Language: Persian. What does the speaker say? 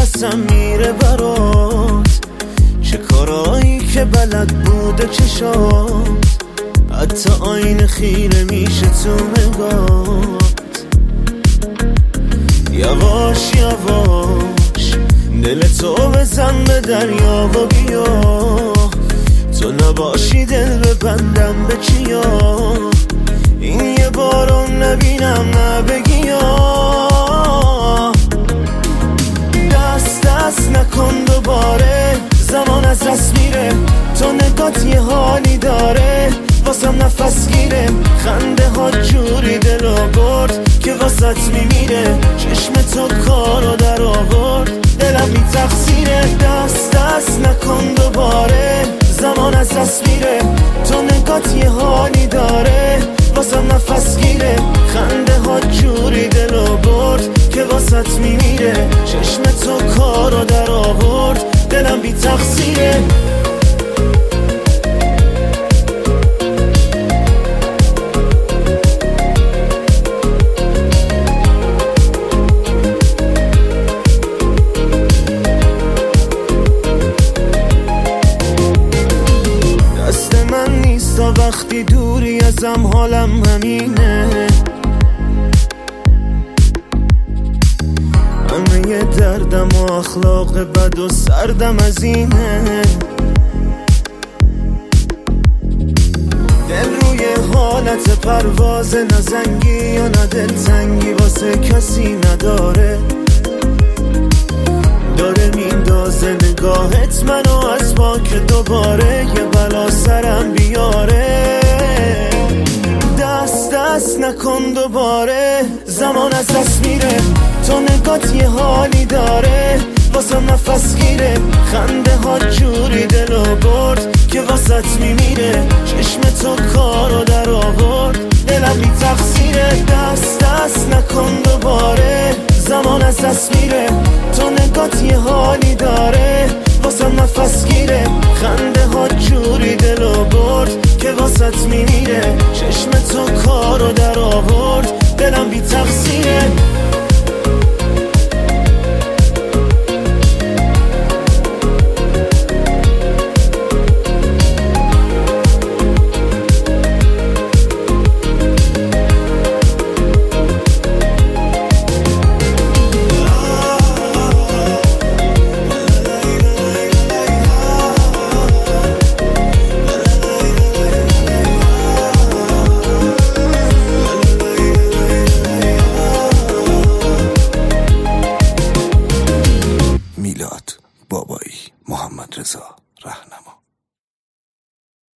نفسم میره برات، چه کارایی که بلد بوده چشات، حتی آینه خیره میشه تو نگات. یواش یواش دل تو بزن به دریا و بیا، تو نباشی دل ببندم به چیا، این یه بارو نبینم نبگی یا. دست نکن دوباره، زمان از دست میره، تو نگات یه حالی داره، واسم نفس گیره، خنده ها جوری دلو برد که واسط میمیره، چشم تو کارو در آورد، دلم بی تقصیره. دست نکن دوباره، زمان از دست میره، تو نگات یه حالی داره، واسم نفس گیره، خنده ها جوری دلو برد که واسط میمیره، چشم تو کارو در آورد، دلم بی تقصیره. وقتی دوری ازم حالم همینه، همه دردم و اخلاق بد و سردم از اینه، دل روی حالت پرواز، نزنگی یا نه دلتنگی واسه کسی نداره، داره میندازه نگاهت منو از ما که دوباره یه بلا سرم بیاره. دست نکن دوباره، زمان از دست میره، تو نگات یه حالی داره، واسم نفس گیره، خنده ها جوری دلو برد که واسط میمیره، چشم تو کارو در آورد، دلم بی تقصیره. دست نکن دوباره، زمان از دست میره، تو نگات یه حالی داره، واسم نفس گیره، خنده ها جوری دلو برد که واسط میمیره، چشم تو کارو در آورد، دلم بی تقصیره. بابایی محمد رضا.